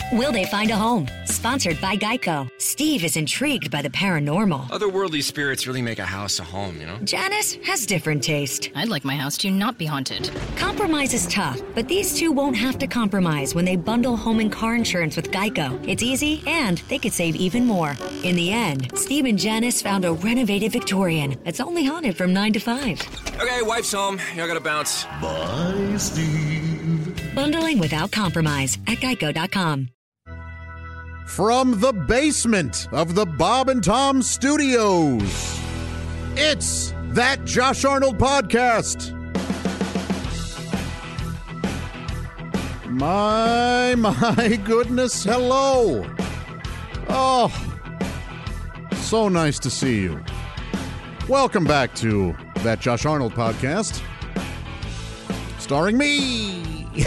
Will they find a home? Sponsored by Geico. Steve is intrigued by the paranormal. Otherworldly spirits really make a house a home, you know? Janice has different taste. I'd like my house to not be haunted. Compromise is tough, but these two won't have to compromise when they bundle home and car insurance with Geico. It's easy, and they could save even more. In the end, Steve and Janice found a renovated Victorian that's only haunted from 9 to 5. Okay, wife's home. I gotta bounce. Bye, Steve. Bundling without compromise at Geico.com. From the basement of the Bob and Tom Studios, it's That Josh Arnold Podcast. My goodness, hello. Oh, so nice to see you. Welcome back to That Josh Arnold Podcast, starring me.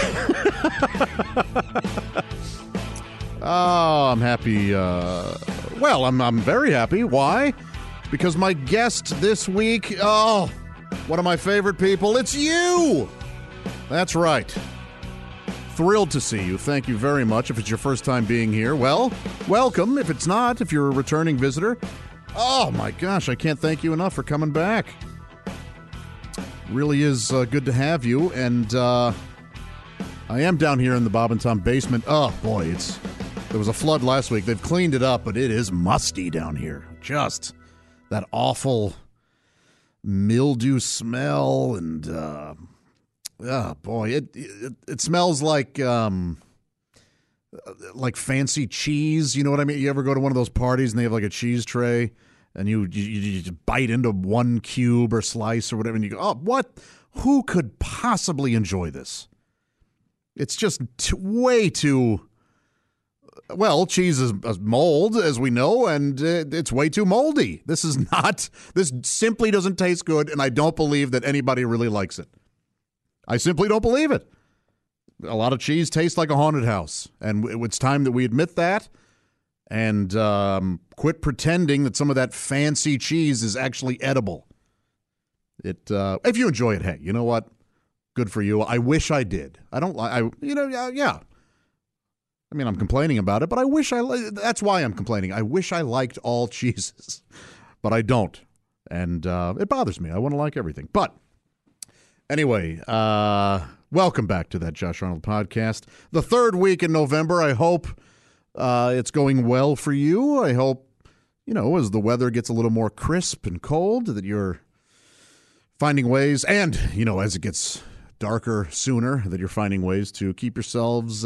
Oh, I'm happy. I'm very happy. Why? Because my guest this week, one of my favorite people, it's you. That's right. Thrilled to see you. Thank you very much. If it's your first time being here, well, welcome. If it's not, if you're a returning visitor, oh my gosh, I can't thank you enough for coming back. Really is good to have you. And I am down here in the Bob and Tom basement. Oh boy, there was a flood last week. They've cleaned it up, but it is musty down here. Just that awful mildew smell, and oh boy, it smells like fancy cheese. You know what I mean? You ever go to one of those parties and they have like a cheese tray, and you just bite into one cube or slice or whatever, and you go, oh, what? Who could possibly enjoy this? It's just way too. Well, cheese is mold, as we know, and it's way too moldy. This simply doesn't taste good, and I don't believe that anybody really likes it. I simply don't believe it. A lot of cheese tastes like a haunted house, and it's time that we admit that and quit pretending that some of that fancy cheese is actually edible. If you enjoy it, hey, you know what? Good for you. I wish I did. Yeah. I mean, I'm complaining about it, but that's why I'm complaining. I wish I liked all cheeses, but I don't. And it bothers me. I want to like everything. But anyway, welcome back to That Josh Arnold Podcast. The third week in November. I hope it's going well for you. I hope, as the weather gets a little more crisp and cold, that you're finding ways, and, as it gets darker sooner, that you're finding ways to keep yourselves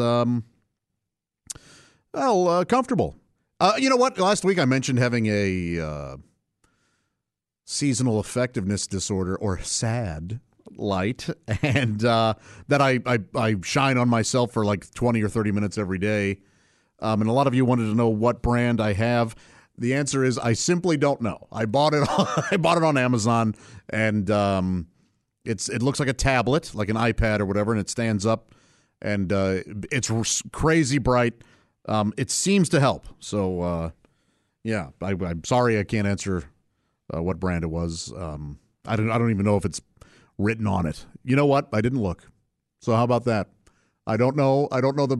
comfortable. You know what? Last week I mentioned having a seasonal effectiveness disorder, or SAD light, and that I shine on myself for like 20 or 30 minutes every day. And a lot of you wanted to know what brand I have. The answer is I simply don't know. I bought it on Amazon, and it looks like a tablet, like an iPad or whatever, and it stands up, and it's crazy bright. It seems to help. So, yeah, I'm sorry I can't answer what brand it was. I don't even know if it's written on it. You know what? I didn't look. So how about that? I don't know the.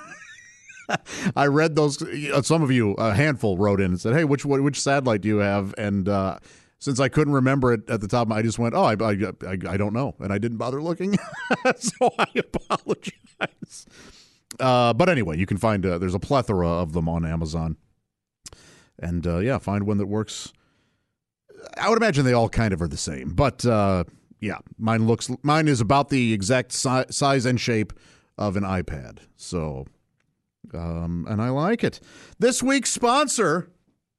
I read those. Some of you, a handful, wrote in and said, "Hey, which satellite do you have?" And since I couldn't remember it at the top, I just went, "Oh, I don't know," and I didn't bother looking. So I apologize. But anyway, you can find there's a plethora of them on Amazon, and find one that works. I would imagine they all kind of are the same, but yeah, mine is about the exact size and shape of an iPad. So, and I like it. This week's sponsor.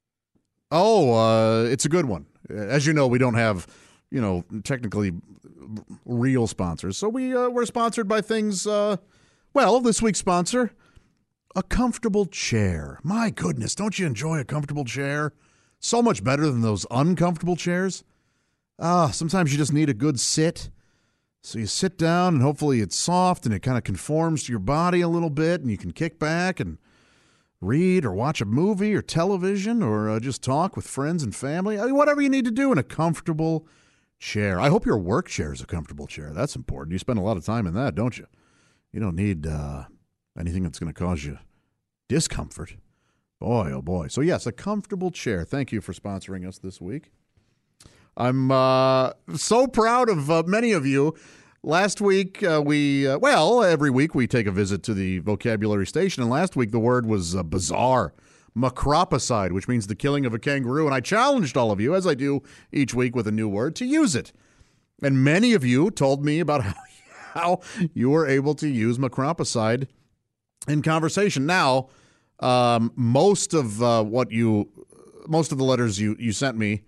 It's a good one. As you know, we don't have, technically real sponsors, so we're sponsored by things. This week's sponsor, a comfortable chair. My goodness, don't you enjoy a comfortable chair? So much better than those uncomfortable chairs. Sometimes you just need a good sit. So you sit down, and hopefully it's soft, and it kind of conforms to your body a little bit, and you can kick back and read or watch a movie or television, or just talk with friends and family. Whatever you need to do in a comfortable chair. I hope your work chair is a comfortable chair. That's important. You spend a lot of time in that, don't you? You don't need anything that's going to cause you Discomfort. Boy, oh boy. So yes, a comfortable chair. Thank you for sponsoring us this week. I'm so proud of many of you. Last week, every week we take a visit to the vocabulary station, and last week the word was bizarre. Macropicide, which means the killing of a kangaroo, and I challenged all of you, as I do each week with a new word, to use it. And many of you told me about how you were able to use macropicide in conversation. Now, most of the letters you sent me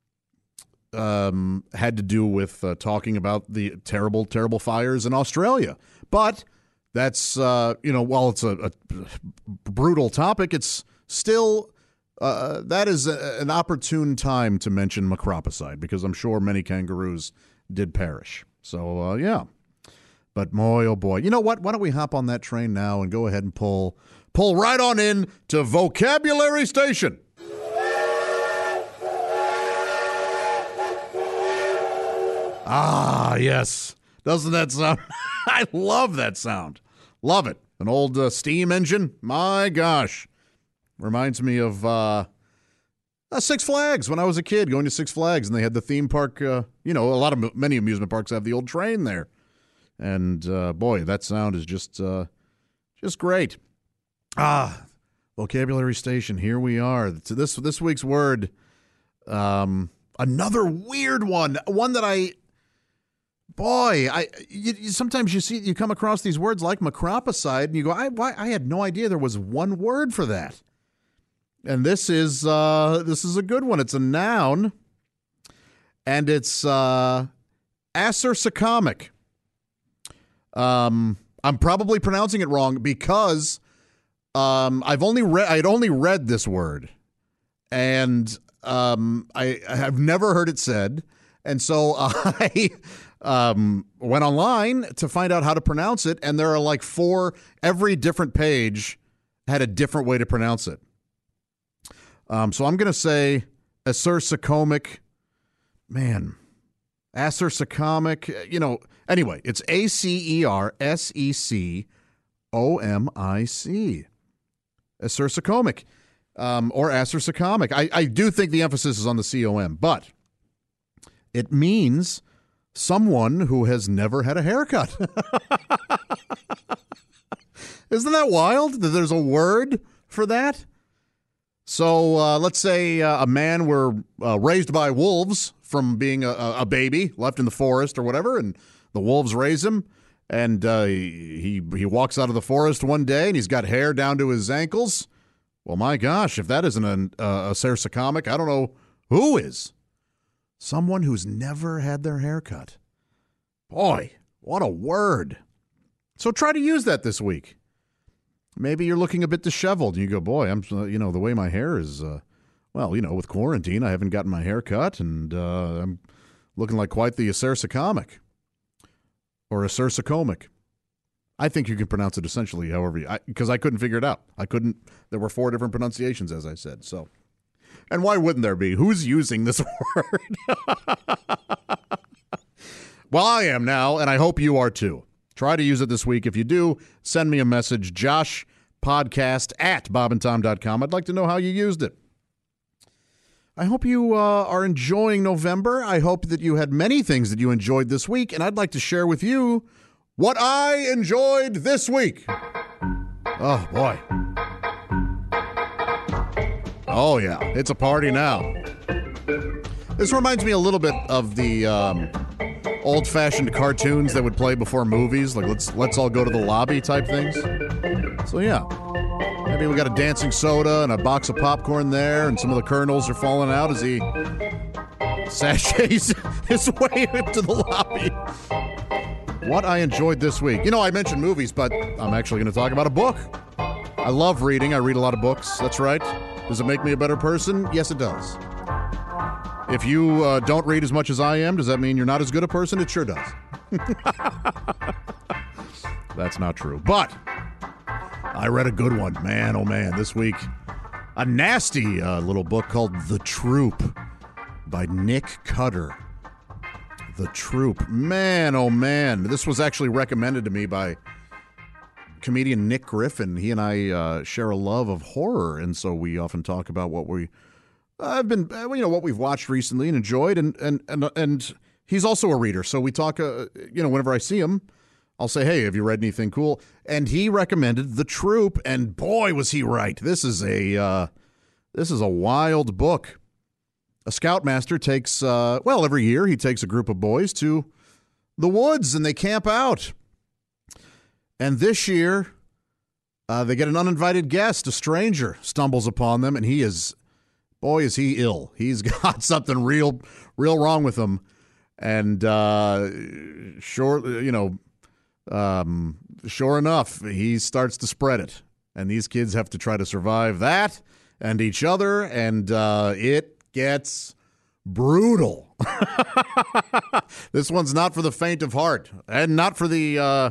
had to do with talking about the terrible, terrible fires in Australia. But that's, while it's a brutal topic, it's still, that is an opportune time to mention macropicide, because I'm sure many kangaroos did perish. So, yeah. But boy, oh boy. You know what? Why don't we hop on that train now and go ahead and pull right on in to Vocabulary Station. Ah, yes. Doesn't that sound? I love that sound. Love it. An old steam engine. My gosh. Reminds me of Six Flags when I was a kid, going to Six Flags, and they had the theme park. Many amusement parks have the old train there. And boy, that sound is just great. Vocabulary Station. Here we are. This week's word. Another weird one. One that sometimes you come across these words like macropicide, and you go, I had no idea there was one word for that. And this is a good one. It's a noun, and it's acersocomic. I'm probably pronouncing it wrong because I'd only read this word, and I have never heard it said, and so I went online to find out how to pronounce it, and there are like every different page had a different way to pronounce it. So I'm going to say acersocomic. Man, acersocomic, anyway, it's ACERSECOMIC. Acersocomic, or acersocomic. I do think the emphasis is on the COM, but it means someone who has never had a haircut. Isn't that wild that there's a word for that? So let's say a man were raised by wolves from being a baby, left in the forest or whatever, and the wolves raise him, and he walks out of the forest one day, and he's got hair down to his ankles. Well, my gosh, if that isn't a acersocomic, I don't know who is. Someone who's never had their hair cut. Boy, what a word. So try to use that this week. Maybe you're looking a bit disheveled, and you go, boy, I'm, the way my hair is, with quarantine, I haven't gotten my hair cut, and I'm looking like quite the acersocomic, or acersocomic. I think you can pronounce it essentially however because I couldn't figure it out. There were 4 different pronunciations, as I said, so. And why wouldn't there be? Who's using this word? Well, I am now, and I hope you are too. Try to use it this week. If you do, send me a message, joshpodcast@bobandtom.com. I'd like to know how you used it. I hope you are enjoying November. I hope that you had many things that you enjoyed this week, and I'd like to share with you what I enjoyed this week. Oh, boy. Oh, yeah. It's a party now. This reminds me a little bit of the old-fashioned cartoons that would play before movies, like let's all go to the lobby type things. So yeah, maybe we got a dancing soda and a box of popcorn there, and some of the kernels are falling out as he sashays his way into the lobby. What I enjoyed this week. I mentioned movies, but I'm actually going to talk about a book. I love reading. I read a lot of books. That's right. Does it make me a better person? Yes, it does. If you don't read as much as I am, does that mean you're not as good a person? It sure does. That's not true. But I read a good one. Man, oh man, this week. A nasty little book called The Troop by Nick Cutter. The Troop. Man, oh man. This was actually recommended to me by comedian Nick Griffin. He and I share a love of horror, and so we often talk about what we've watched recently and enjoyed, and he's also a reader. So we talk, whenever I see him, I'll say, "Hey, have you read anything cool?" And he recommended The Troop, and boy, was he right. This is a wild book. A scoutmaster takes, every year he takes a group of boys to the woods and they camp out. And this year, they get an uninvited guest. A stranger stumbles upon them, and is he ill. He's got something real wrong with him. And sure enough, he starts to spread it. And these kids have to try to survive that and each other, and it gets brutal. This one's not for the faint of heart, and not for the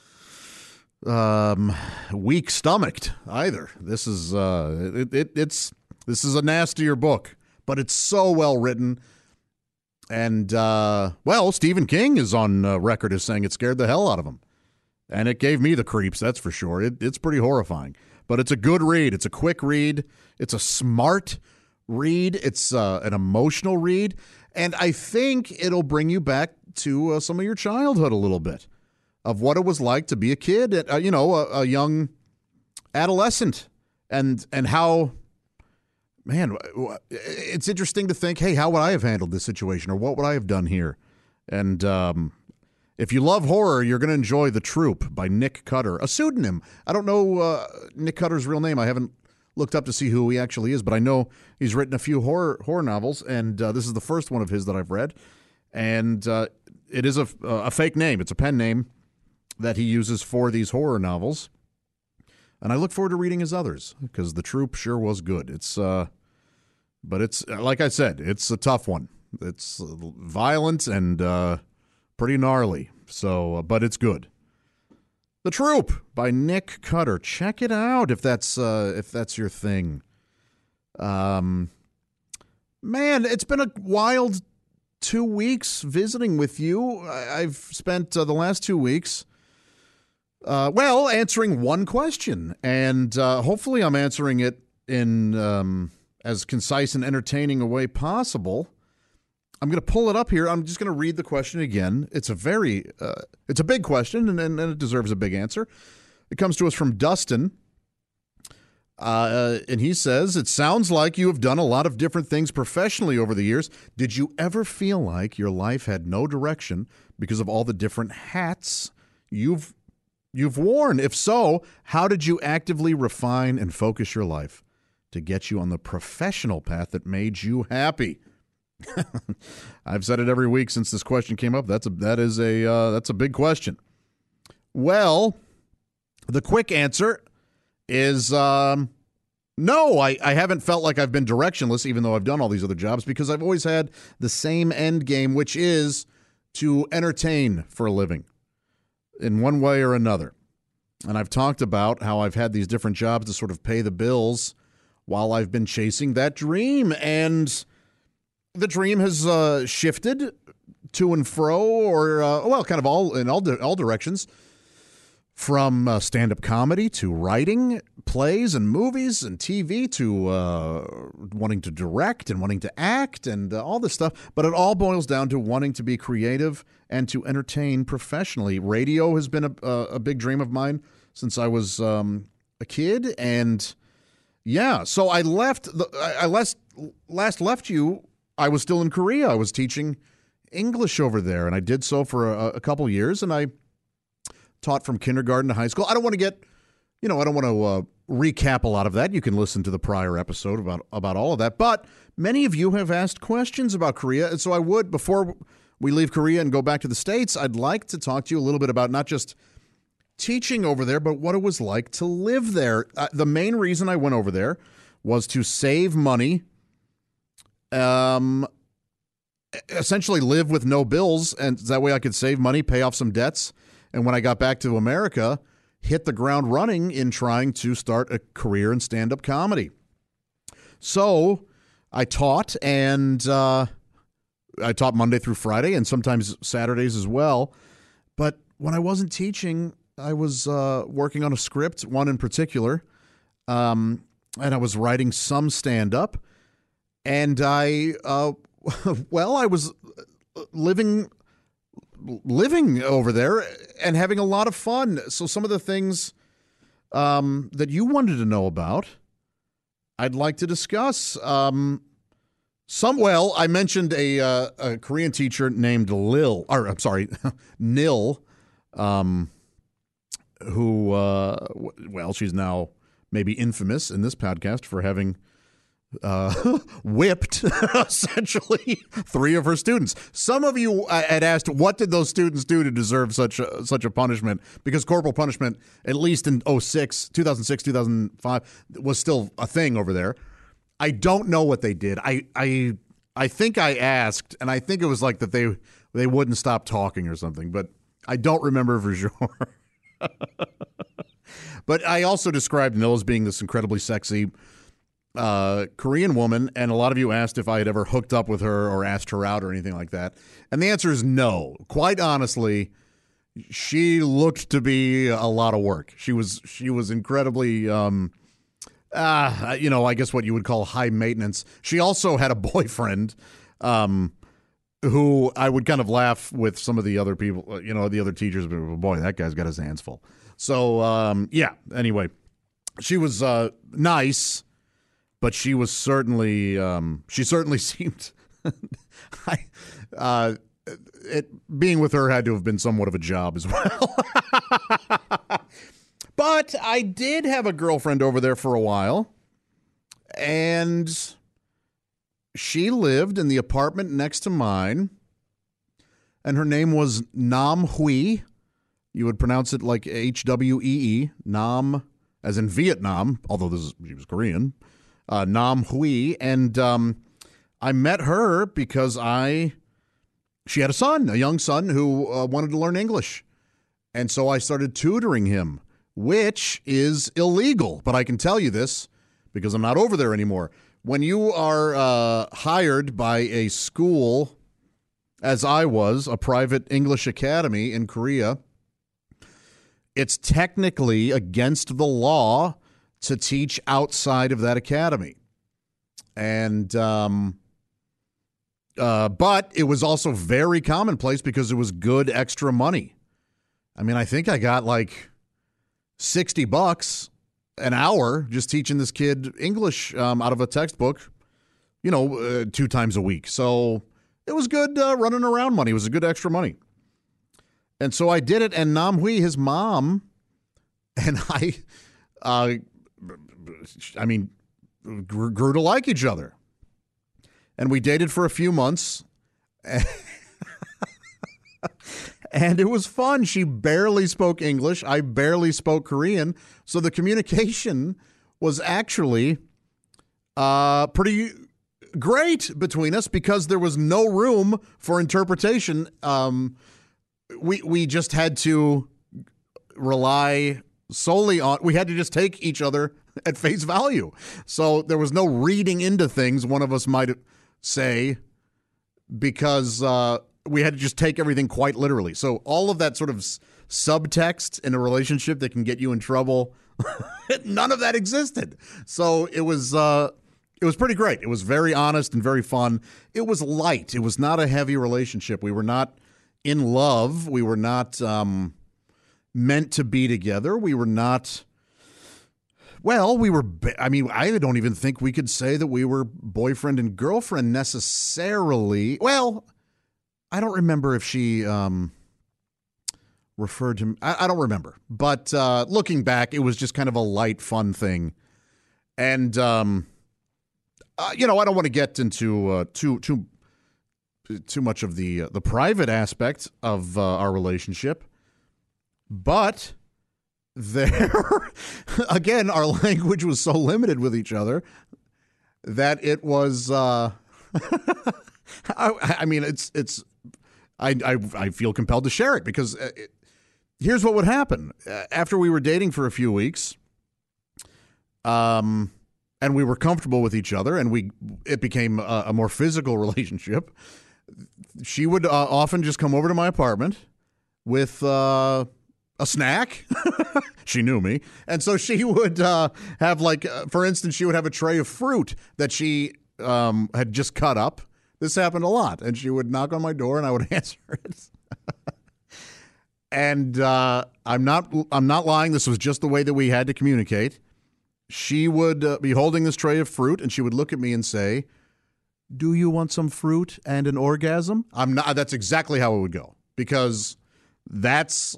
weak-stomached either. This is this is a nastier book, but it's so well written. And Stephen King is on record as saying it scared the hell out of him, and it gave me the creeps. That's for sure. It's pretty horrifying, but it's a good read. It's a quick read. It's a smart read. It's an emotional read, and I think it'll bring you back to some of your childhood a little bit of what it was like to be a kid, a young adolescent, and how, man, it's interesting to think, hey, how would I have handled this situation, or what would I have done here? And if you love horror, you're going to enjoy The Troop by Nick Cutter, a pseudonym. I don't know Nick Cutter's real name. I haven't looked up to see who he actually is, but I know he's written a few horror novels, and this is the first one of his that I've read. And it is a fake name. It's a pen name that he uses for these horror novels. And I look forward to reading his others, because The Troop sure was good. But it's, like I said, it's a tough one. It's violent and pretty gnarly. So, but it's good. The Troop by Nick Cutter. Check it out if that's your thing. Man, it's been a wild 2 weeks visiting with you. I've spent the last 2 weeks answering one question, and hopefully I'm answering it in as concise and entertaining a way possible. I'm going to pull it up here. I'm just going to read the question again. It's a big question, and it deserves a big answer. It comes to us from Dustin, and he says, "It sounds like you have done a lot of different things professionally over the years. Did you ever feel like your life had no direction because of all the different hats you've worn? If so, how did you actively refine and focus your life to get you on the professional path that made you happy?" I've said it every week since this question came up. That's a big question. Well, the quick answer is no. I haven't felt like I've been directionless, even though I've done all these other jobs, because I've always had the same end game, which is to entertain for a living in one way or another. And I've talked about how I've had these different jobs to sort of pay the bills while I've been chasing that dream. And the dream has shifted to and fro, or kind of all directions, from stand-up comedy to writing plays and movies and TV to wanting to direct and wanting to act and all this stuff. But it all boils down to wanting to be creative and to entertain professionally. Radio has been a big dream of mine since I was a kid, and yeah, so I left you. I was still in Korea. I was teaching English over there, and I did so for a couple years, and I taught from kindergarten to high school. I don't want to get, I don't want to recap a lot of that. You can listen to the prior episode about all of that, but many of you have asked questions about Korea, and so I would, before we leave Korea and go back to the States, I'd like to talk to you a little bit about not just teaching over there, but what it was like to live there. The main reason I went over there was to save money, essentially live with no bills, and that way I could save money, pay off some debts, and when I got back to America, hit the ground running in trying to start a career in stand-up comedy. So I taught, and I taught Monday through Friday and sometimes Saturdays as well. But when I wasn't teaching, was working on a script, one in particular, and I was writing some stand-up, and I was living over there and having a lot of fun. So some of the things that you wanted to know about, I'd like to discuss. I mentioned a Korean teacher named Nil, who, she's now maybe infamous in this podcast for having whipped essentially 3 of her students. Some of you had asked, what did those students do to deserve such a punishment? Because corporal punishment, at least in 2006, 2005, was still a thing over there. I don't know what they did. I think I asked, and I think it was like that they wouldn't stop talking or something, but I don't remember for sure. But I also described Nil as being this incredibly sexy Korean woman, and a lot of you asked if I had ever hooked up with her or asked her out or anything like that. And the answer is no. Quite honestly, she looked to be a lot of work. She was incredibly, I guess what you would call high maintenance. She also had a boyfriend who I would kind of laugh with some of the other people, the other teachers, but boy, that guy's got his hands full. So, anyway, she was nice. But she was certainly, she certainly seemed, being with her had to have been somewhat of a job as well. But I did have a girlfriend over there for a while, and she lived in the apartment next to mine, and her name was Nam Hui. You would pronounce it like Hwee, Nam, as in Vietnam, although she was Korean. Nam Hui, and I met her because she had a young son who wanted to learn English, and so I started tutoring him, which is illegal, but I can tell you this because I'm not over there anymore. When you are hired by a school, as I was, a private English academy in Korea, it's technically against the law to teach outside of that academy. And, but it was also very commonplace because it was good extra money. I mean, I think I got like $60 an hour just teaching this kid English out of a textbook, 2 times a week. So it was good running around money. It was a good extra money. And so I did it, and Nam Hui, his mom, and I grew to like each other. And we dated for a few months. And it was fun. She barely spoke English. I barely spoke Korean. So the communication was actually pretty great between us because there was no room for interpretation. We just had to rely solely on, we had to just take each other at face value. So there was no reading into things one of us might say because we had to just take everything quite literally. So all of that sort of subtext in a relationship that can get you in trouble, none of that existed. So it was pretty great. It was very honest and very fun. It was light. It was not a heavy relationship. We were not in love. We were not meant to be together. We were not, I don't even think we could say that we were boyfriend and girlfriend necessarily. Well, I don't remember if she referred to me. I don't remember. But looking back, it was just kind of a light, fun thing. And, I don't want to get into too much of the private aspect of our relationship. But there, again, our language was so limited with each other that it was, I feel compelled to share it because here's what would happen. After we were dating for a few weeks, and we were comfortable with each other and it became a more physical relationship, she would often just come over to my apartment with a a snack. She knew me. And so she would have, like, for instance, she would have a tray of fruit that she had just cut up. This happened a lot. And she would knock on my door and I would answer it. And I'm not lying. This was just the way that we had to communicate. She would be holding this tray of fruit and she would look at me and say, "Do you want some fruit and an orgasm?" I'm not. That's exactly how it would go, because that's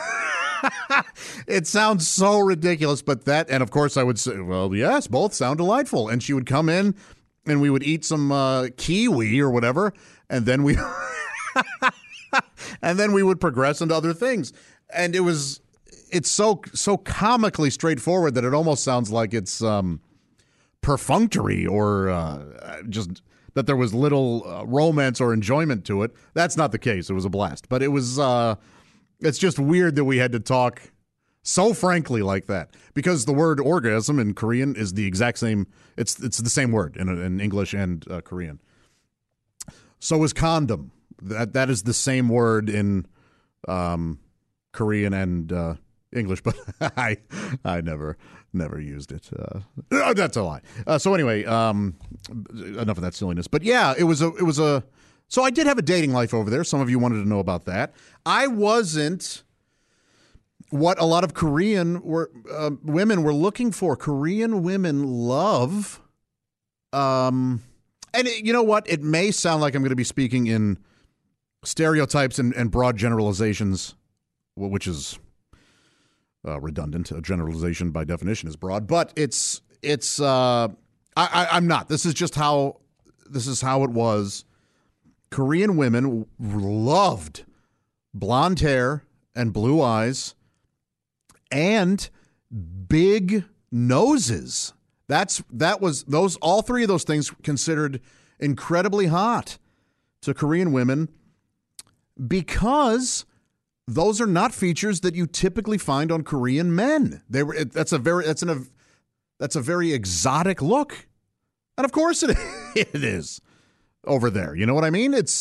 it sounds so ridiculous, but that, and of course I would say, well, yes, both sound delightful. And she would come in and we would eat some kiwi or whatever, and then we and then we would progress into other things. And it's so comically straightforward that it almost sounds like it's perfunctory or just that there was little romance or enjoyment to it. That's not the case. It was a blast. But it was it's just weird that we had to talk so frankly like that, because the word orgasm in Korean is the exact same. It's the same word in English and Korean. So is condom. That is the same word in Korean and English, but I never used it. That's a lie. So anyway, enough of that silliness. But yeah, it was a. So I did have a dating life over there. Some of you wanted to know about that. I wasn't what a lot of Korean women were looking for. Korean women love, and you know what? It may sound like I'm going to be speaking in stereotypes and broad generalizations, which is redundant. A generalization by definition is broad, but I'm not. This is just how it was. Korean women loved blonde hair and blue eyes and big noses. All three of those things considered incredibly hot to Korean women, because those are not features that you typically find on Korean men. That's a very exotic look, and of course it is over there. You know what I mean? It's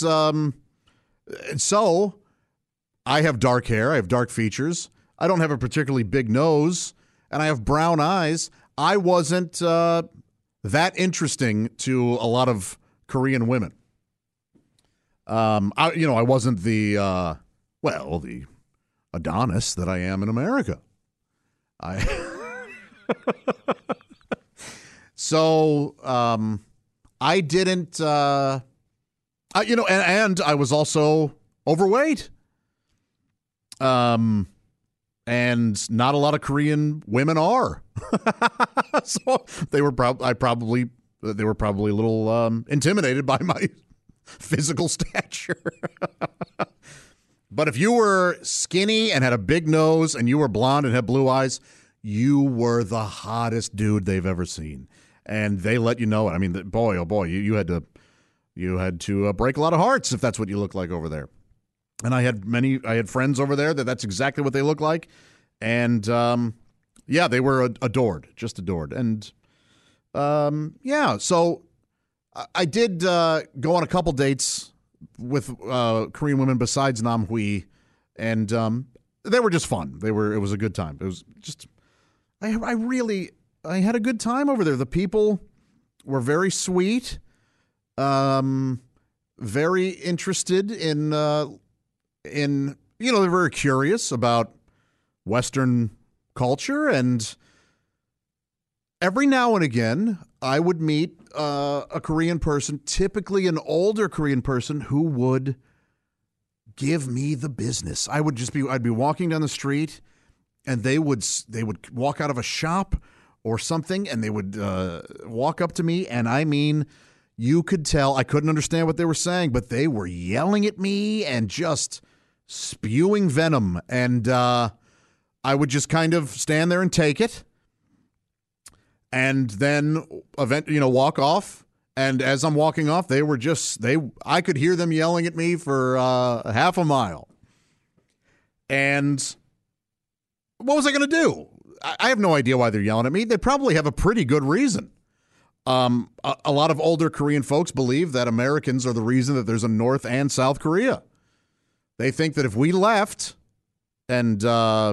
so I have dark hair, I have dark features, I don't have a particularly big nose, and I have brown eyes. I wasn't that interesting to a lot of Korean women. I wasn't the Adonis that I am in America. I didn't, and I was also overweight. And not a lot of Korean women are. So they were probably a little intimidated by my physical stature. But if you were skinny and had a big nose and you were blonde and had blue eyes, you were the hottest dude they've ever seen. And they let you know it. I mean, boy, oh boy, you had to break a lot of hearts if that's what you look like over there. And I had friends over there that's exactly what they look like. And they were adored, just adored. And so I did go on a couple dates with Korean women besides Nam Hui, and they were just fun. It was a good time. It was just I had a good time over there. The people were very sweet, very interested in they're very curious about Western culture, and every now and again I would meet a Korean person, typically an older Korean person, who would give me the business. I'd be walking down the street, and they would walk out of a shop or something, and they would walk up to me, and I mean, you could tell I couldn't understand what they were saying, but they were yelling at me and just spewing venom, and I would just kind of stand there and take it, and then walk off. And as I'm walking off, I could hear them yelling at me for half a mile. And what was I going to do? I have no idea why they're yelling at me. They probably have a pretty good reason. A lot of older Korean folks believe that Americans are the reason that there's a North and South Korea. They think that if we left and,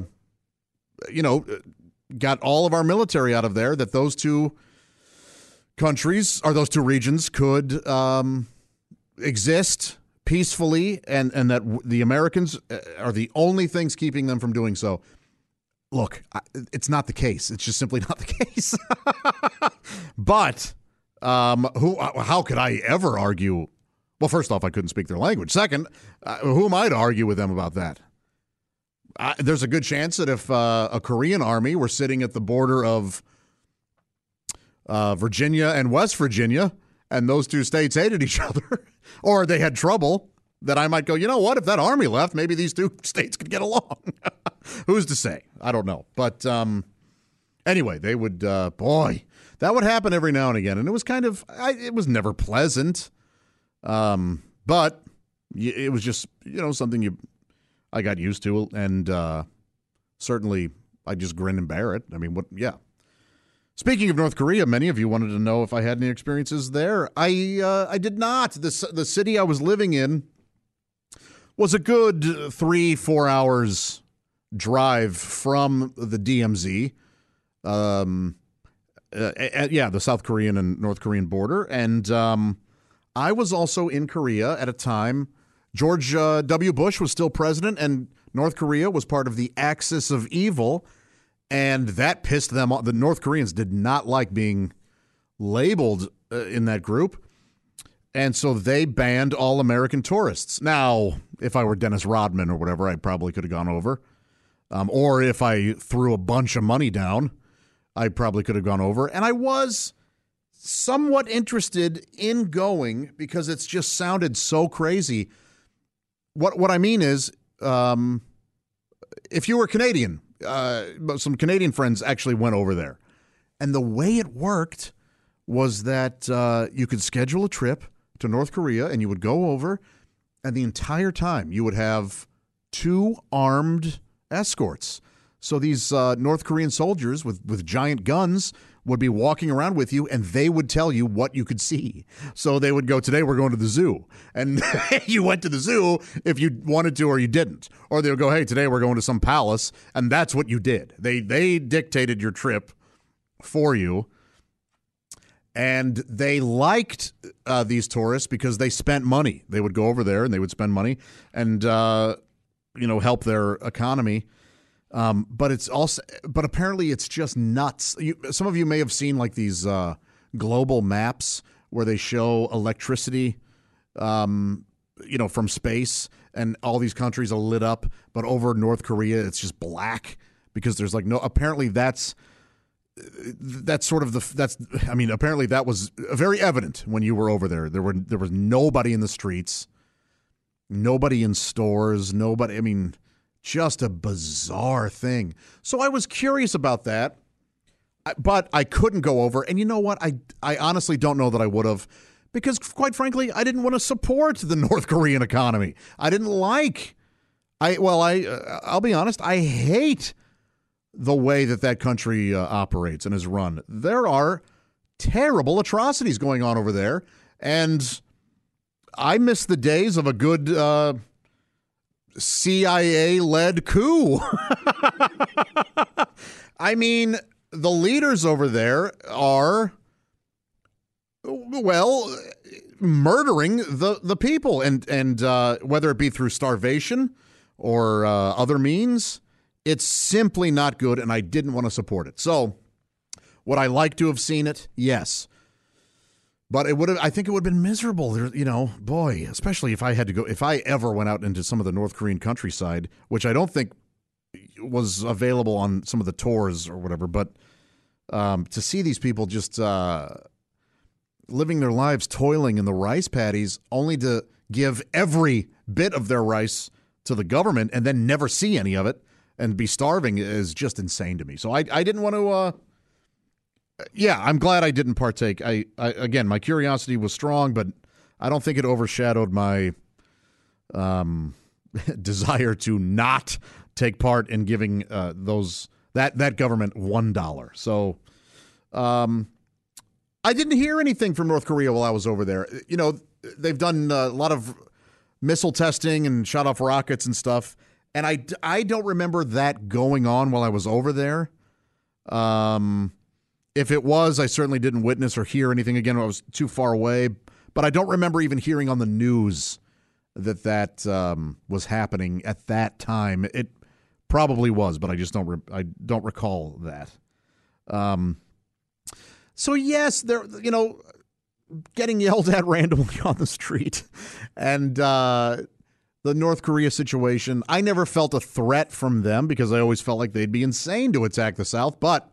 got all of our military out of there, that those two countries or those two regions could exist peacefully, and that the Americans are the only things keeping them from doing so. Look, it's not the case. It's just simply not the case. But how could I ever argue? Well, first off, I couldn't speak their language. Second, who am I to argue with them about that? There's a good chance that if a Korean army were sitting at the border of Virginia and West Virginia, and those two states hated each other, or they had trouble, that I might go, you know what, if that army left, maybe these two states could get along. Who's to say? I don't know. But anyway, they would, boy, that would happen every now and again. And it was kind of, it was never pleasant. But it was just, something I got used to. And certainly I just grin and bear it. I mean, yeah. Speaking of North Korea, many of you wanted to know if I had any experiences there. I did not. The city I was living in was a good 3-4 hours drive from the DMZ, the South Korean and North Korean border. And I was also in Korea at a time. George W. Bush was still president, and North Korea was part of the Axis of Evil. And that pissed them off. The North Koreans did not like being labeled in that group. And so they banned all American tourists. Now, if I were Dennis Rodman or whatever, I probably could have gone over. Or if I threw a bunch of money down, I probably could have gone over. And I was somewhat interested in going because it's just sounded so crazy. What I mean is, if you were Canadian, some Canadian friends actually went over there. And the way it worked was that you could schedule a trip to North Korea and you would go over, and the entire time you would have 2 armed escorts. So these North Korean soldiers with giant guns would be walking around with you, and they would tell you what you could see. So they would go, today we're going to the zoo. And you went to the zoo if you wanted to or you didn't. Or they would go, hey, today we're going to some palace. And that's what you did. They dictated your trip for you. And they liked these tourists because they spent money. They would go over there and they would spend money and, help their economy. But apparently it's just nuts. Some of you may have seen like these global maps where they show electricity, from space, and all these countries are lit up. But over North Korea, it's just black because there's like no. Apparently that's sort of apparently that was very evident when you were over there. There was nobody in the streets, nobody in stores, nobody. I mean. Just a bizarre thing. So I was curious about that, but I couldn't go over. And you know what? I honestly don't know that I would have, because quite frankly, I didn't want to support the North Korean economy. I didn't like. I'll be honest. I hate the way that country operates and is run. There are terrible atrocities going on over there, and I miss the days of a good. CIA-led coup. I mean, the leaders over there are, murdering the people, and whether it be through starvation or other means, it's simply not good, and I didn't want to support it. So, would I like to have seen it? Yes. But I think it would have been miserable, boy, especially if I ever went out into some of the North Korean countryside, which I don't think was available on some of the tours or whatever. But to see these people just living their lives toiling in the rice paddies, only to give every bit of their rice to the government and then never see any of it and be starving is just insane to me. So I didn't want to. Yeah, I'm glad I didn't partake. Again, my curiosity was strong, but I don't think it overshadowed my desire to not take part in giving that government $1. So I didn't hear anything from North Korea while I was over there. They've done a lot of missile testing and shot off rockets and stuff. And I don't remember that going on while I was over there. If it was, I certainly didn't witness or hear anything. Again, I was too far away. But I don't remember even hearing on the news that was happening at that time. It probably was, but I just don't recall that. So yes, they're getting yelled at randomly on the street, and the North Korea situation. I never felt a threat from them because I always felt like they'd be insane to attack the South. But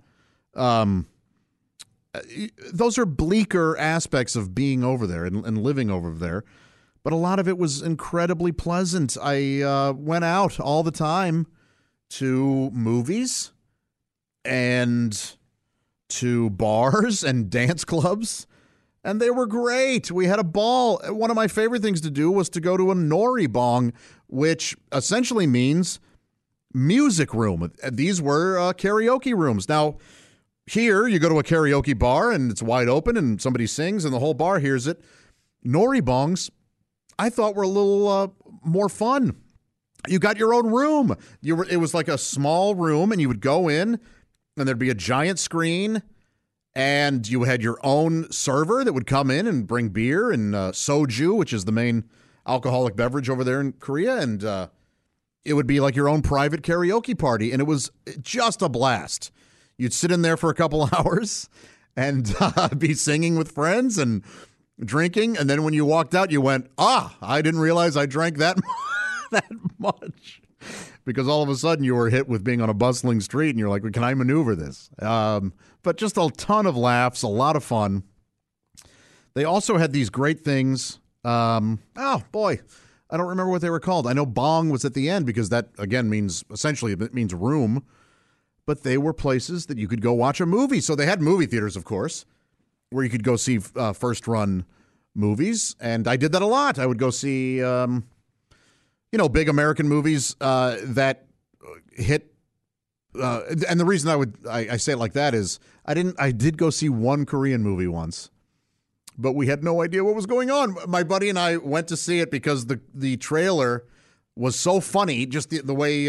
those are bleaker aspects of being over there and living over there. But a lot of it was incredibly pleasant. I went out all the time to movies and to bars and dance clubs, and they were great. We had a ball. One of my favorite things to do was to go to a Noribong, which essentially means music room. These were karaoke rooms. Now, here you go to a karaoke bar and it's wide open and somebody sings and the whole bar hears it. Noribongs, I thought, were a little more fun. You got your own room. It was like a small room, and you would go in, and there'd be a giant screen, and you had your own server that would come in and bring beer and soju, which is the main alcoholic beverage over there in Korea, and it would be like your own private karaoke party, and it was just a blast. You'd sit in there for a couple hours and be singing with friends and drinking, and then when you walked out, you went, I didn't realize I drank that much, because all of a sudden you were hit with being on a bustling street, and you're like, well, can I maneuver this? But just a ton of laughs, a lot of fun. They also had these great things. I don't remember what they were called. I know bong was at the end because that, again, it means room. But they were places that you could go watch a movie. So they had movie theaters, of course, where you could go see first-run movies. And I did that a lot. I would go see, big American movies that hit. And the reason I say it like that is I did go see one Korean movie once, but we had no idea what was going on. My buddy and I went to see it because the trailer was so funny. Just the way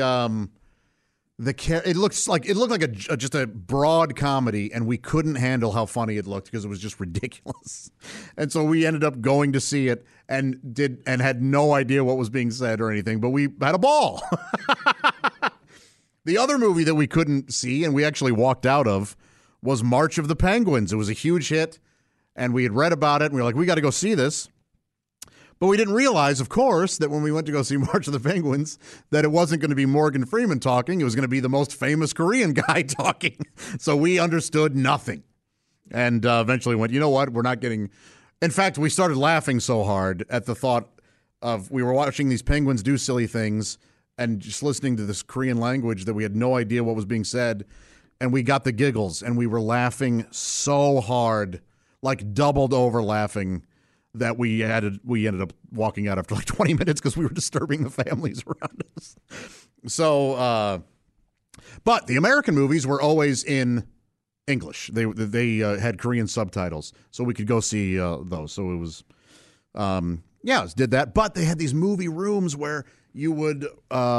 it looked like just a broad comedy, and we couldn't handle how funny it looked because it was just ridiculous. And so we ended up going to see it and had no idea what was being said or anything, but we had a ball. The other movie that we couldn't see and we actually walked out of was March of the Penguins. It was a huge hit, and we had read about it, and we were like, we got to go see this. But we didn't realize, of course, that when we went to go see March of the Penguins, that it wasn't going to be Morgan Freeman talking. It was going to be the most famous Korean guy talking. So we understood nothing. And eventually went, you know what? We're not getting... In fact, we started laughing so hard at the thought of we were watching these penguins do silly things and just listening to this Korean language that we had no idea what was being said. And we got the giggles, and we were laughing so hard, like doubled over laughing, that we ended up walking out after like 20 minutes because we were disturbing the families around us. So, but the American movies were always in English. They had Korean subtitles, so we could go see those. So it was, did that. But they had these movie rooms where you would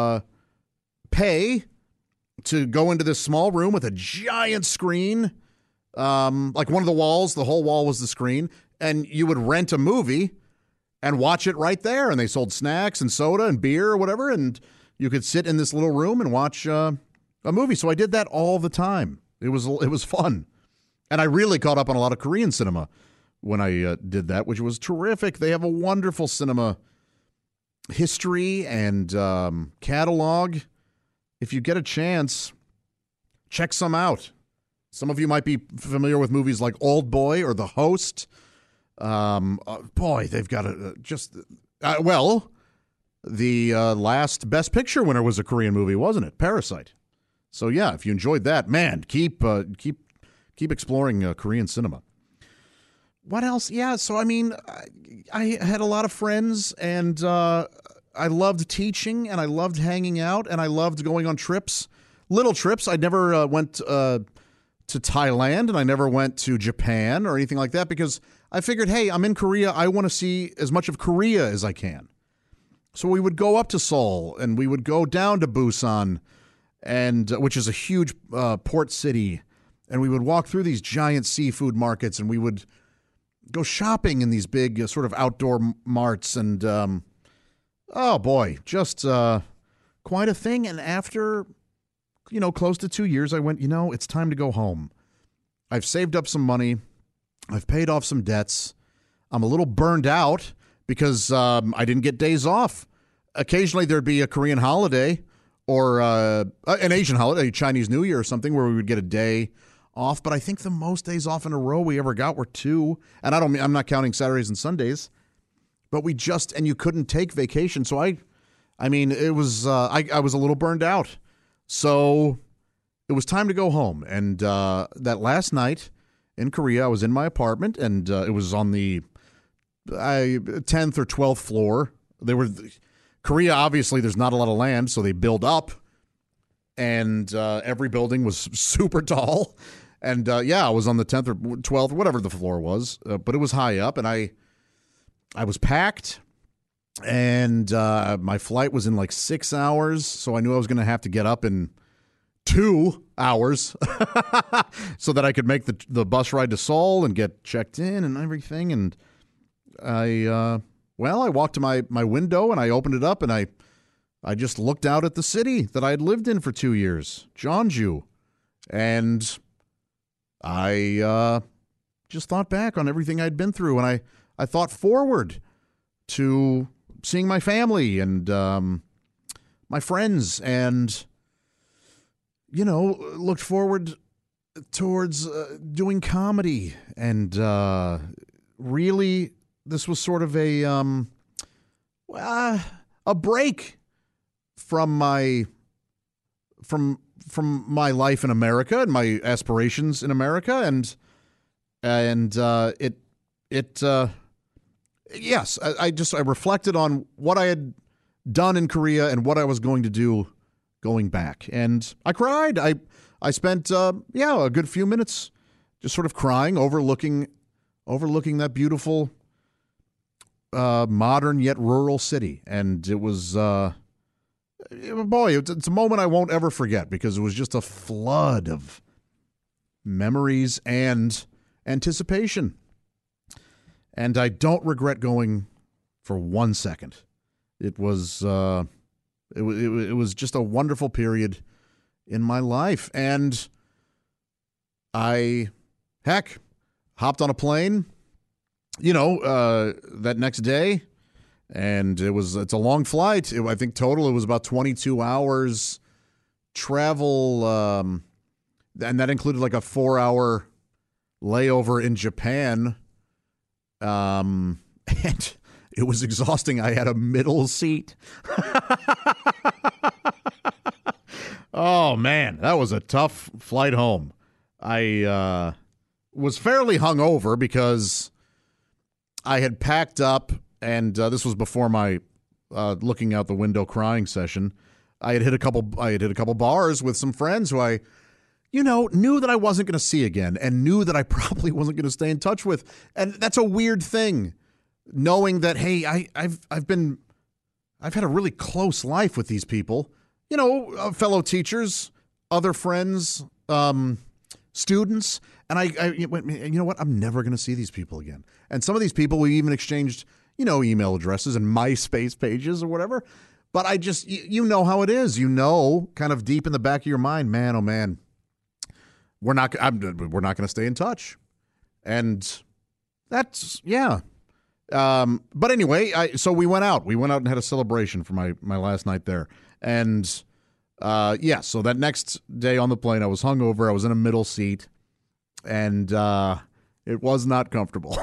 pay to go into this small room with a giant screen. Like one of the walls, the whole wall was the screen. And you would rent a movie and watch it right there. And they sold snacks and soda and beer or whatever. And you could sit in this little room and watch a movie. So I did that all the time. It was fun. And I really caught up on a lot of Korean cinema when I did that, which was terrific. They have a wonderful cinema history and catalog. If you get a chance, check some out. Some of you might be familiar with movies like Old Boy or The Host. They've got the last Best Picture winner was a Korean movie, wasn't it? Parasite. So yeah, if you enjoyed that, man, keep exploring Korean cinema. What else? Yeah, so I mean, I had a lot of friends, and I loved teaching, and I loved hanging out, and I loved going on trips, little trips. I never went to Thailand, and I never went to Japan or anything like that because I figured, hey, I'm in Korea. I want to see as much of Korea as I can. So we would go up to Seoul, and we would go down to Busan, and which is a huge port city, and we would walk through these giant seafood markets, and we would go shopping in these big sort of outdoor marts, and oh boy, just quite a thing. And after, close to 2 years, I went, it's time to go home. I've saved up some money. I've paid off some debts. I'm a little burned out because I didn't get days off. Occasionally there'd be a Korean holiday or an Asian holiday, Chinese New Year or something, where we would get a day off. But I think the most days off in a row we ever got were 2. And I'm not counting Saturdays and Sundays. But and you couldn't take vacation. So it was, I was a little burned out. So it was time to go home. And that last night in Korea, I was in my apartment, and it was on the 10th or 12th floor. Korea, obviously, there's not a lot of land, so they build up, and every building was super tall. And I was on the 10th or 12th, whatever the floor was, but it was high up, and I was packed, and my flight was in like 6 hours, so I knew I was going to have to get up in 2 hours so that I could make the bus ride to Seoul and get checked in and everything. And I walked to my window, and I opened it up, and I just looked out at the city that I had lived in for 2 years, Jeonju. And I just thought back on everything I'd been through, and I thought forward to seeing my family and my friends, and looked forward towards doing comedy. And really, this was sort of a break from my life in America and my aspirations in America, and I reflected on what I had done in Korea and what I was going to do going back, and I cried. I spent a good few minutes just sort of crying, overlooking that beautiful modern yet rural city. And it was it's a moment I won't ever forget, because it was just a flood of memories and anticipation. And I don't regret going for 1 second. It was it was just a wonderful period in my life. And I hopped on a plane, that next day, and it's a long flight. I think total it was about 22 hours travel, and that included like a 4-hour layover in Japan. And it was exhausting. I had a middle seat. Oh man, that was a tough flight home. I was fairly hungover because I had packed up, and this was before my looking out the window crying session. I had hit a couple bars with some friends who I knew that I wasn't going to see again, and knew that I probably wasn't going to stay in touch with. And that's a weird thing, knowing that, hey, I've had a really close life with these people, fellow teachers, other friends, students. And I went, you know what? I'm never going to see these people again. And some of these people, we even exchanged, email addresses and MySpace pages or whatever. But I just, you know how it is, kind of deep in the back of your mind, man, oh man, we're not going to stay in touch. And that's, yeah. But anyway, so we went out and had a celebration for my last night there. And so that next day on the plane, I was hungover. I was in a middle seat, and it was not comfortable.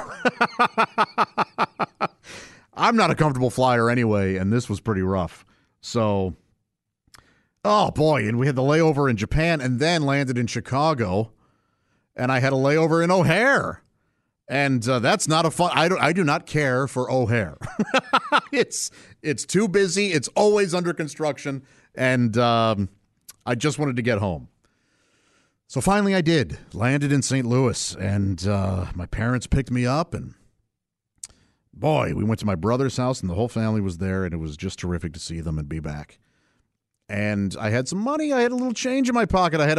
I'm not a comfortable flyer anyway, and this was pretty rough. So, oh boy, and we had the layover in Japan, and then landed in Chicago, and I had a layover in O'Hare. And that's not a fun. I do not care for O'Hare. It's too busy. It's always under construction, and I just wanted to get home. So finally, I landed in St. Louis, and my parents picked me up, and boy, we went to my brother's house and the whole family was there, and it was just terrific to see them and be back. And I had some money. I had a little change in my pocket. I had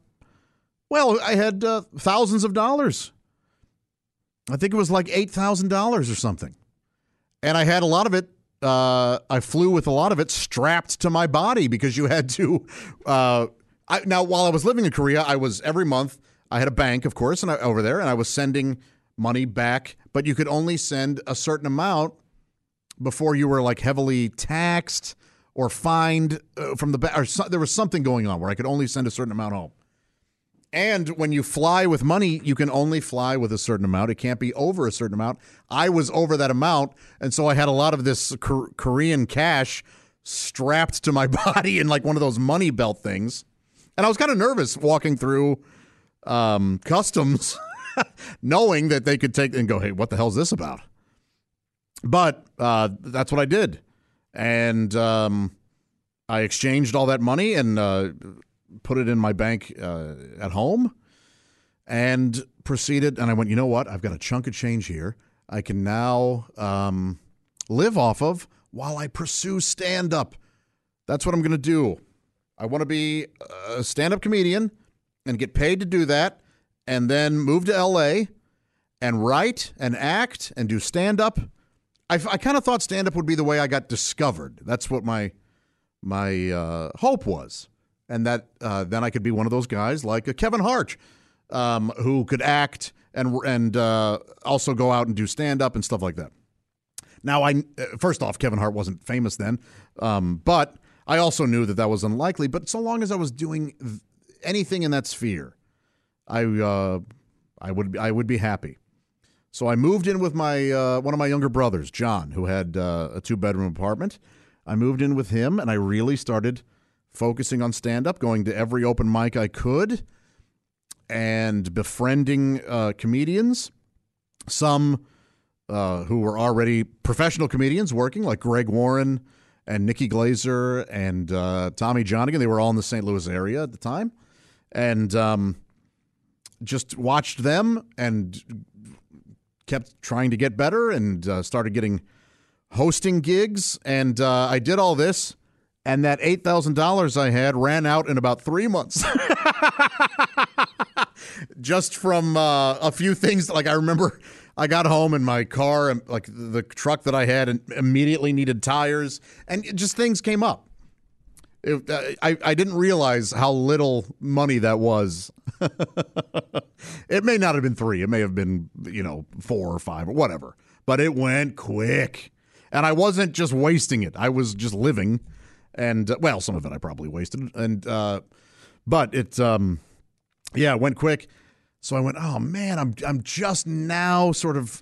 thousands of dollars. I think it was like $8,000 or something. And I had a lot of it. I flew with a lot of it strapped to my body because you had to. Now, while I was living in Korea, every month I had a bank, of course, over there, and I was sending money back. But you could only send a certain amount before you were like heavily taxed or fined from the bank. There was something going on where I could only send a certain amount home. And when you fly with money, you can only fly with a certain amount. It can't be over a certain amount. I was over that amount, and so I had a lot of this Korean cash strapped to my body in like one of those money belt things. And I was kind of nervous walking through customs, knowing that they could take and go, hey, what the hell is this about? But that's what I did. And I exchanged all that money and put it in my bank at home and proceeded. And I went, you know what? I've got a chunk of change here. I can now live off of while I pursue stand-up. That's what I'm going to do. I want to be a stand-up comedian and get paid to do that and then move to L.A. and write and act and do stand-up. I kind of thought stand-up would be the way I got discovered. That's what my hope was. And that then I could be one of those guys like a Kevin Hart who could act and also go out and do stand-up and stuff like that. Now, first off, Kevin Hart wasn't famous then, but I also knew that was unlikely. But so long as I was doing anything in that sphere, I would be happy. So I moved in with my one of my younger brothers, John, who had a 2-bedroom apartment. I moved in with him, and I really started focusing on stand-up, going to every open mic I could, and befriending comedians, some who were already professional comedians working, like Greg Warren and Nikki Glazer and Tommy Johnigan. They were all in the St. Louis area at the time. And just watched them and kept trying to get better and started getting hosting gigs. And I did all this. And that $8,000 I had ran out in about 3 months. Just from a few things. Like I remember I got home in my car and like the truck that I had and immediately needed tires. And just things came up. I didn't realize how little money that was. It may not have been 3. It may have been, 4 or 5 or whatever. But it went quick. And I wasn't just wasting it. I was just living. And, some of it I probably wasted. And but it, it went quick. So I went, oh, man, I'm just now sort of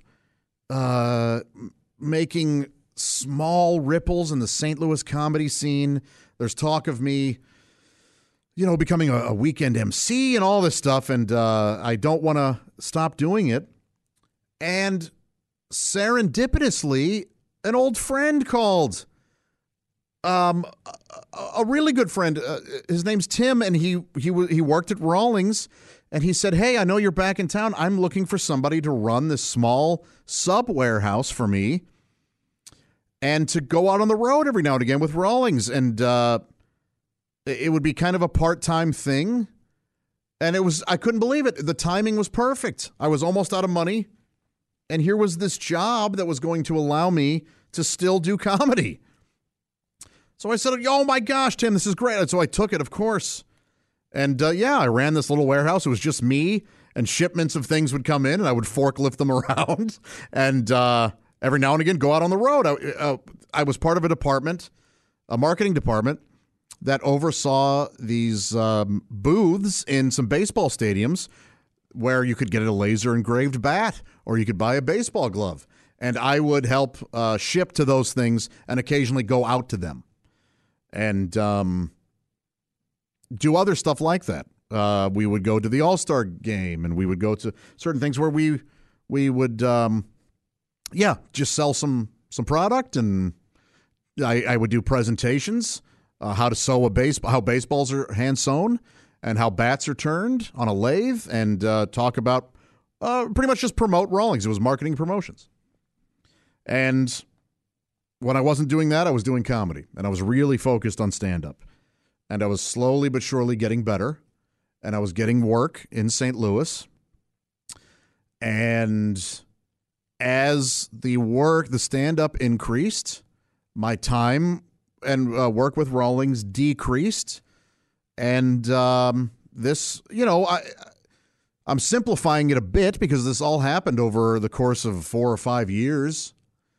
making small ripples in the St. Louis comedy scene. There's talk of me, becoming a weekend MC and all this stuff. And I don't want to stop doing it. And serendipitously, an old friend called. A really good friend. His name's Tim, and he worked at Rawlings, and he said, "Hey, I know you're back in town. I'm looking for somebody to run this small sub warehouse for me, and to go out on the road every now and again with Rawlings, and it would be kind of a part-time thing." And I couldn't believe it. The timing was perfect. I was almost out of money, and here was this job that was going to allow me to still do comedy. So I said, oh, my gosh, Tim, this is great. So I took it, of course. And, I ran this little warehouse. It was just me, and shipments of things would come in, and I would forklift them around. And every now and again, go out on the road. I was part of a marketing department, that oversaw these booths in some baseball stadiums where you could get a laser engraved bat or you could buy a baseball glove. And I would help ship to those things and occasionally go out to them and do other stuff like that. We would go to the All-Star game, and we would go to certain things where we would, just sell some product, and I would do presentations, how to sew how baseballs are hand sewn, and how bats are turned on a lathe, and talk about pretty much just promote Rawlings. It was marketing promotions. And when I wasn't doing that, I was doing comedy, and I was really focused on stand-up. And I was slowly but surely getting better, and I was getting work in St. Louis. And as the stand-up increased, my time and work with Rawlings decreased. And this, I'm simplifying it a bit because this all happened over the course of 4 or 5 years.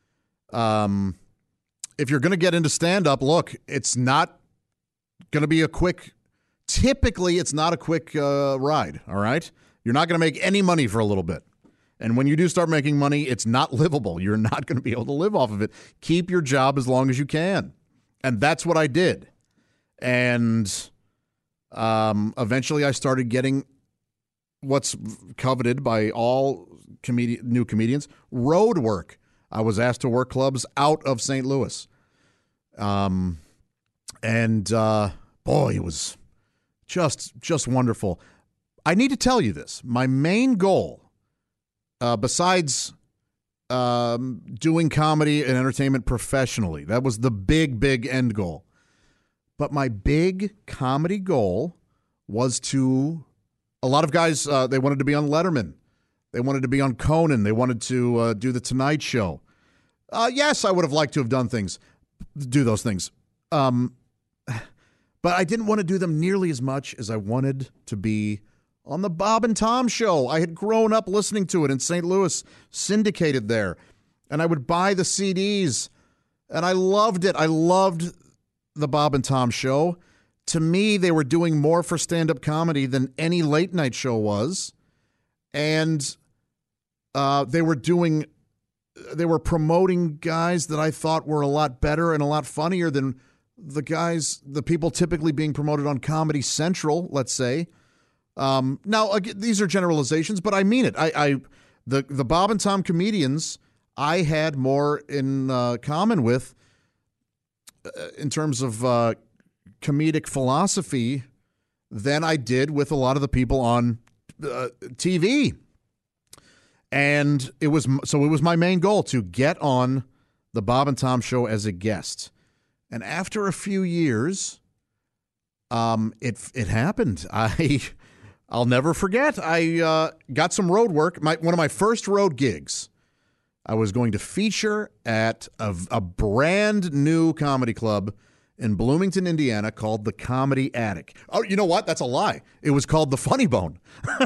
If you're going to get into stand-up, look, it's not going to be typically it's not a quick ride, all right? You're not going to make any money for a little bit. And when you do start making money, it's not livable. You're not going to be able to live off of it. Keep your job as long as you can. And that's what I did. And eventually I started getting what's coveted by all new comedians, road work. I was asked to work clubs out of St. Louis. Boy, it was just wonderful. I need to tell you this. My main goal, besides doing comedy and entertainment professionally, that was the big end goal. But my big comedy goal was a lot of guys, they wanted to be on Letterman. They wanted to be on Conan. They wanted to do The Tonight Show. Yes, I would have liked to have do those things. But I didn't want to do them nearly as much as I wanted to be on the Bob and Tom Show. I had grown up listening to it in St. Louis, syndicated there. And I would buy the CDs, and I loved it. I loved the Bob and Tom Show. To me, they were doing more for stand-up comedy than any late-night show was. And they were promoting guys that I thought were a lot better and a lot funnier than the people typically being promoted on Comedy Central, let's say. Now, again, these are generalizations, but I mean it. The Bob and Tom comedians, I had more in common with in terms of comedic philosophy than I did with a lot of the people on TV. And it was my main goal to get on the Bob and Tom Show as a guest. And after a few years, it happened. I'll never forget. I got some road work. One of my first road gigs, I was going to feature at a brand new comedy club in Bloomington, Indiana called the Comedy Attic. Oh, you know what? That's a lie. It was called the Funny Bone.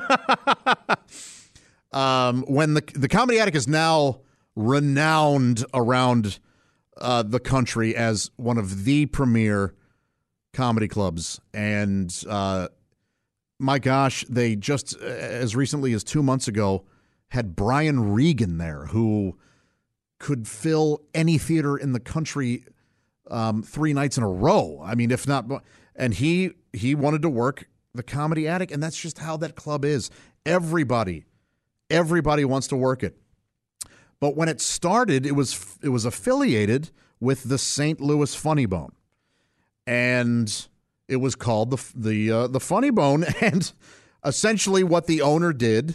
When the Comedy Attic is now renowned around the country as one of the premier comedy clubs. And my gosh, they just, as recently as 2 months ago, had Brian Regan there, who could fill any theater in the country 3 nights in a row. I mean, if not, and he wanted to work the Comedy Attic, and that's just how that club is. Everybody wants to work it. But when it started, it was affiliated with the St. Louis Funny Bone, and it was called the Funny Bone. And essentially, what the owner did,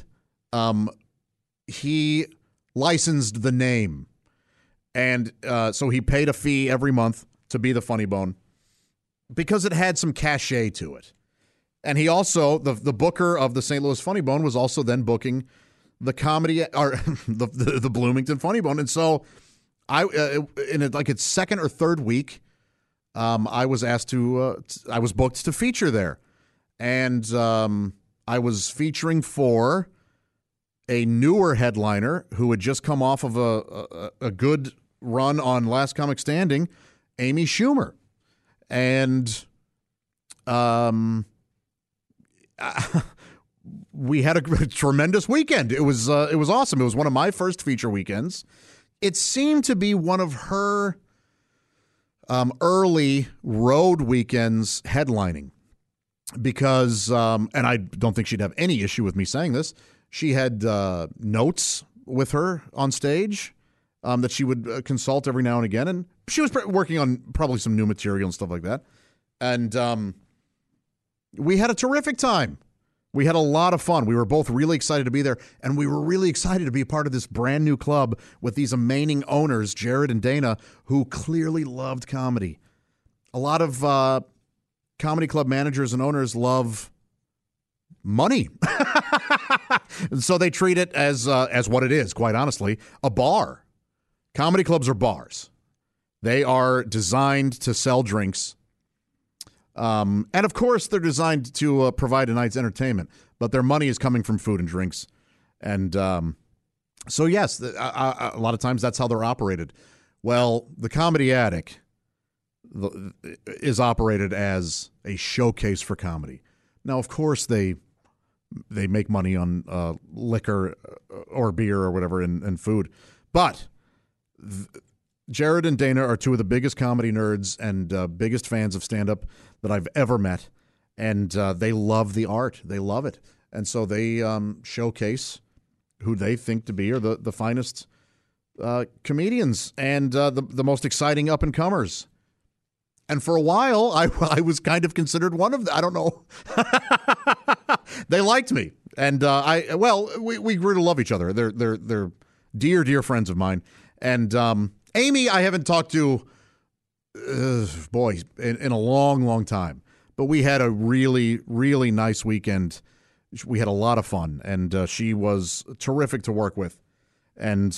he licensed the name, and so he paid a fee every month to be the Funny Bone because it had some cachet to it. And he also, the booker of the St. Louis Funny Bone, was also then booking the comedy or the Bloomington Funny Bone. And so in its second or third week, I was booked to feature there. And I was featuring for a newer headliner who had just come off of a good run on Last Comic Standing, Amy Schumer. And we had a tremendous weekend. It was awesome. It was one of my first feature weekends. It seemed to be one of her early road weekends headlining because, and I don't think she'd have any issue with me saying this, she had notes with her on stage that she would consult every now and again. And she was working on probably some new material and stuff like that. And we had a terrific time. We had a lot of fun. We were both really excited to be there, and we were really excited to be a part of this brand new club with these amazing owners, Jared and Dana, who clearly loved comedy. A lot of comedy club managers and owners love money. And so they treat it as what it is, quite honestly, a bar. Comedy clubs are bars. They are designed to sell drinks. And of course, they're designed to provide a night's entertainment, but their money is coming from food and drinks. And so, yes, a lot of times that's how they're operated. Well, the Comedy Attic is operated as a showcase for comedy. Now, of course, they make money on liquor or beer or whatever and food. But Jared and Dana are two of the biggest comedy nerds and biggest fans of stand-up that I've ever met. And they love the art. They love it. And so they showcase who they think to be are the finest comedians and the most exciting up-and-comers. And for a while, I was kind of considered one of them. I don't know. They liked me. And we grew to love each other. They're dear, dear friends of mine. And Amy, I haven't talked to, in a long, long time. But we had a really, really nice weekend. We had a lot of fun, and she was terrific to work with. And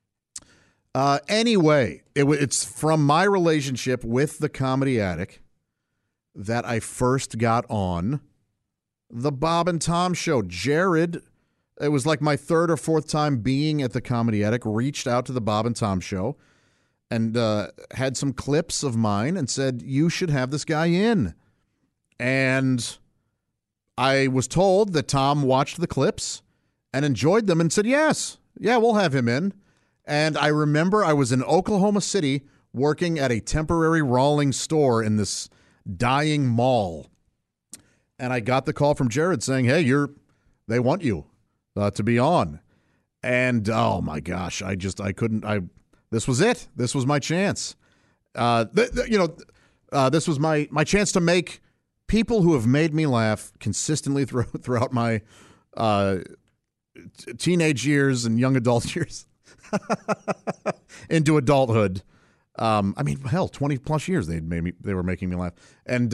anyway, it's from my relationship with the Comedy Attic that I first got on the Bob and Tom show. Jared, it was like my third or fourth time being at the Comedy Attic, reached out to the Bob and Tom show and had some clips of mine and said, you should have this guy in. And I was told that Tom watched the clips and enjoyed them and said, yes, yeah, we'll have him in. And I remember I was in Oklahoma City working at a temporary Rawlings store in this dying mall. And I got the call from Jared saying, hey, they want you to be on. And oh my gosh, this was it. This was my chance. This was my chance to make people who have made me laugh consistently throughout my teenage years and young adult years into adulthood. 20 plus years they were making me laugh. And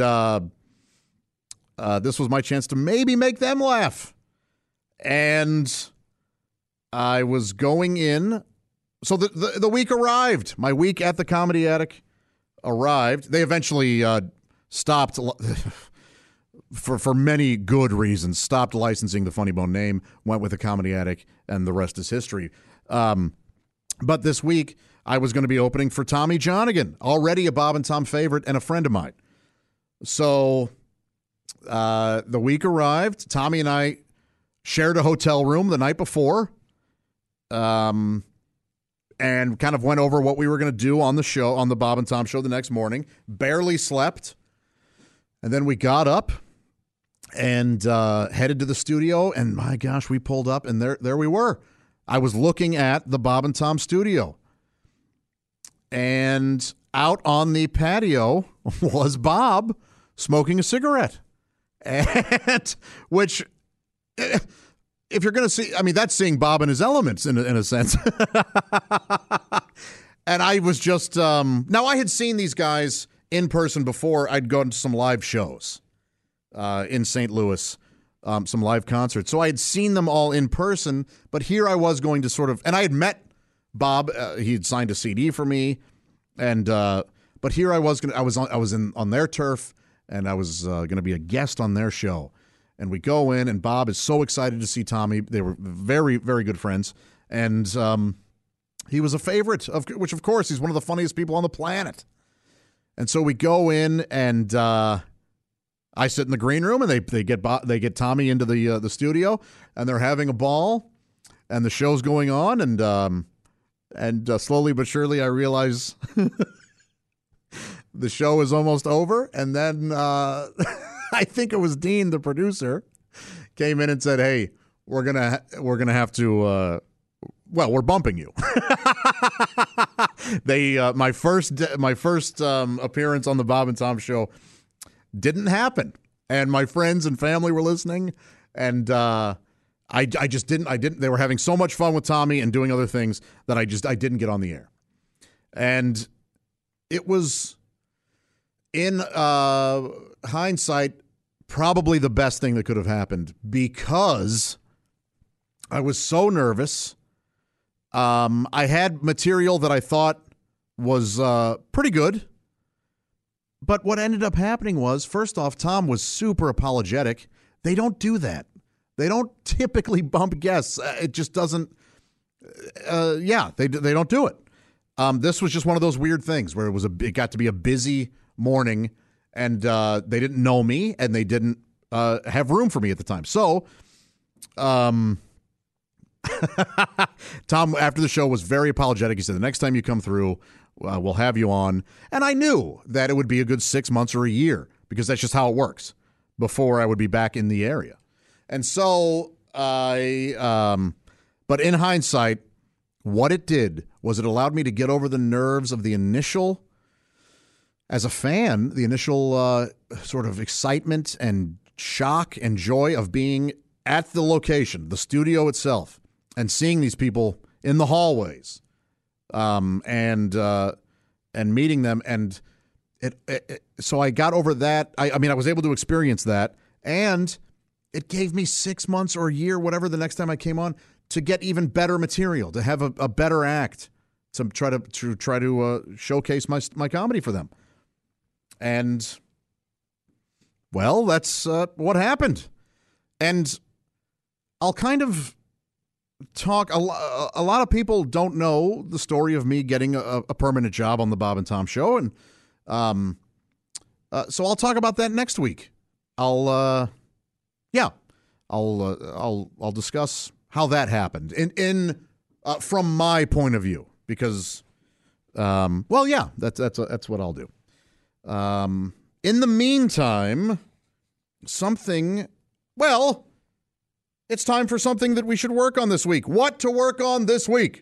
this was my chance to maybe make them laugh. And I was going in. So the week arrived. My week at the Comedy Attic arrived. They eventually stopped, for many good reasons, stopped licensing the Funny Bone name, went with the Comedy Attic, and the rest is history. But this week, I was going to be opening for Tommy Johnigan, already a Bob and Tom favorite and a friend of mine. So the week arrived. Tommy and I shared a hotel room the night before and kind of went over what we were going to do on the show, on the Bob and Tom show the next morning. Barely slept. And then we got up and headed to the studio. And my gosh, we pulled up and there we were. I was looking at the Bob and Tom studio. And out on the patio was Bob smoking a cigarette. And which, if you're going to see, that's seeing Bob in his elements in a sense. And I was just, now I had seen these guys in person before. I'd gone to some live shows in St. Louis, some live concerts. So I had seen them all in person, but here I was going to sort of, and I had met Bob. He had signed a CD for me, and but here I was on their turf, and I was going to be a guest on their show. And we go in, and Bob is so excited to see Tommy. They were very, very good friends, and he was a favorite, which of course he's one of the funniest people on the planet. And so we go in, and I sit in the green room, and they get Tommy into the studio, and they're having a ball, and the show's going on, and slowly but surely I realize the show is almost over, and then I think it was Dean, the producer, came in and said, "Hey, we're gonna have to." We're bumping you. My first appearance on the Bob and Tom show didn't happen, and my friends and family were listening, And I just didn't. They were having so much fun with Tommy and doing other things that I didn't get on the air. And it was, in hindsight, probably the best thing that could have happened because I was so nervous. I had material that I thought was pretty good. But what ended up happening was, first off, Tom was super apologetic. They don't do that. They don't typically bump guests. It just doesn't. They don't do it. This was just one of those weird things where it got to be a busy morning, and they didn't know me, and they didn't have room for me at the time. So, Tom, after the show, was very apologetic. He said, the next time you come through, we'll have you on. And I knew that it would be a good 6 months or a year because that's just how it works before I would be back in the area. And so but in hindsight, what it did was it allowed me to get over the nerves of the initial, as a fan, the initial sort of excitement and shock and joy of being at the location, the studio itself, and seeing these people in the hallways, and meeting them. And so I got over that. I mean, I was able to experience that, and it gave me 6 months or a year, whatever, the next time I came on, to get even better material, to have a better act, to try to showcase my comedy for them. And, well, that's what happened. And I'll kind of talk. A lot of people don't know the story of me getting a permanent job on the Bob and Tom Show, and so I'll talk about that next week. I'll discuss how that happened in from my point of view, because that's what I'll do. In the meantime, it's time for something that we should work on this week. What to work on this week?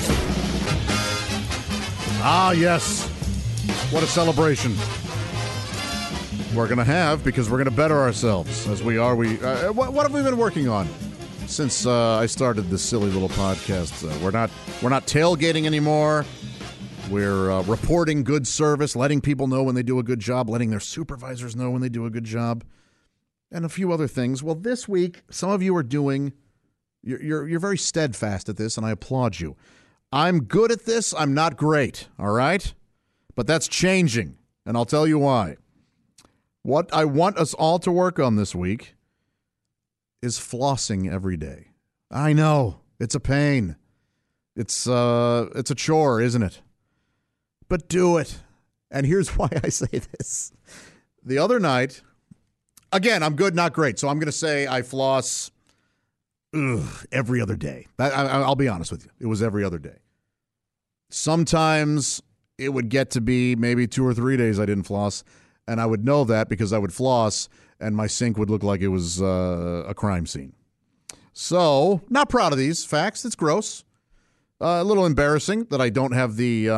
Ah, yes. What a celebration we're going to have, because we're going to better ourselves as we are. What have we been working on since I started this silly little podcast? We're not tailgating anymore. We're reporting good service, letting people know when they do a good job, letting their supervisors know when they do a good job, and a few other things. Well, this week, some of you are doing. You're very steadfast at this, and I applaud you. I'm good at this. I'm not great. All right, but that's changing, and I'll tell you why. What I want us all to work on this week is flossing every day. I know, it's a pain. It's a chore, isn't it? But do it. And here's why I say this. The other night, again, I'm good, not great. So I'm going to say I floss every other day. I'll be honest with you. It was every other day. Sometimes it would get to be maybe 2 or 3 days I didn't floss. And I would know that because I would floss and my sink would look like it was a crime scene. So, not proud of these facts. It's gross. A little embarrassing that I don't have the,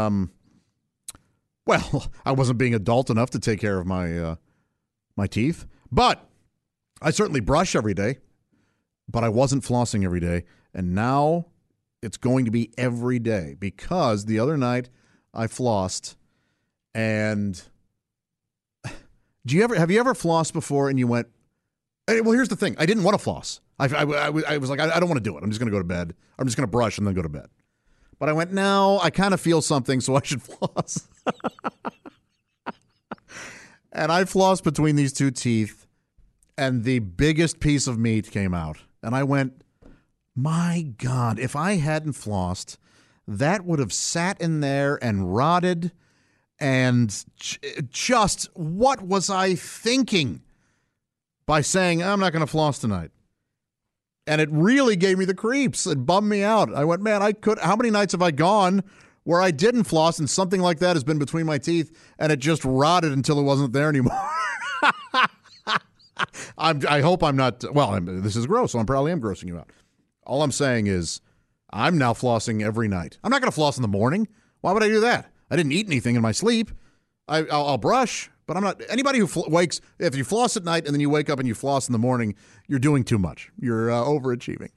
I wasn't being adult enough to take care of my teeth. But I certainly brush every day. But I wasn't flossing every day. And now it's going to be every day because the other night I flossed and... Have you ever flossed before and you went, well, here's the thing. I didn't want to floss. I was like, I don't want to do it. I'm just going to go to bed. I'm just going to brush and then go to bed. But I went, no, I kind of feel something, so I should floss. And I flossed between these two teeth, and the biggest piece of meat came out. And I went, my God, if I hadn't flossed, that would have sat in there and rotted. And just what was I thinking by saying, I'm not going to floss tonight? And it really gave me the creeps. It bummed me out. I went, man, how many nights have I gone where I didn't floss and something like that has been between my teeth and it just rotted until it wasn't there anymore? I hope I'm not, this is gross, so I probably am grossing you out. All I'm saying is I'm now flossing every night. I'm not going to floss in the morning. Why would I do that? I didn't eat anything in my sleep. I'll brush, But I'm not. Anybody who wakes, if you floss at night and then you wake up and you floss in the morning, you're doing too much. You're overachieving.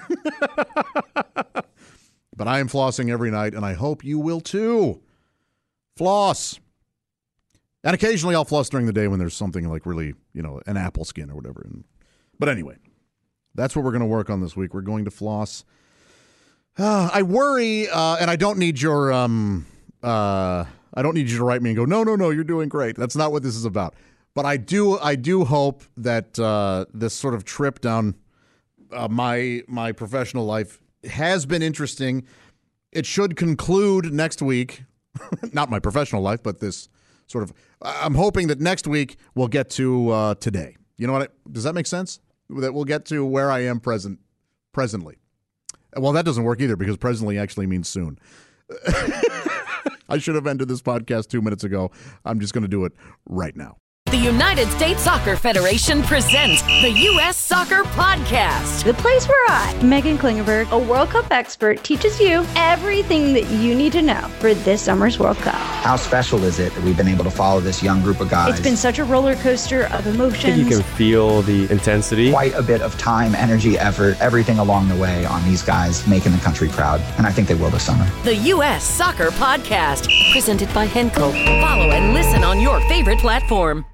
But I am flossing every night, and I hope you will too. Floss. And occasionally I'll floss during the day when there's something like really, an apple skin or whatever. But anyway, that's what we're going to work on this week. We're going to floss. I worry, and I don't need your, I don't need you to write me and go, no, you're doing great. That's not what this is about. But I do hope that this sort of trip down my professional life has been interesting. It should conclude next week. Not my professional life, but this sort of. I'm hoping that next week we'll get to today. You know what? Does that make sense? That we'll get to where I am presently. Well, that doesn't work either because presently actually means soon. I should have ended this podcast 2 minutes ago. I'm just going to do it right now. The United States Soccer Federation presents the U.S. Soccer Podcast. The place where I, Megan Klingenberg, a World Cup expert, teaches you everything that you need to know for this summer's World Cup. How special is it that we've been able to follow this young group of guys? It's been such a roller coaster of emotions. I think you can feel the intensity. Quite a bit of time, energy, effort, everything along the way on these guys making the country proud. And I think they will this summer. The U.S. Soccer Podcast, presented by Henkel. Follow and listen on your favorite platform.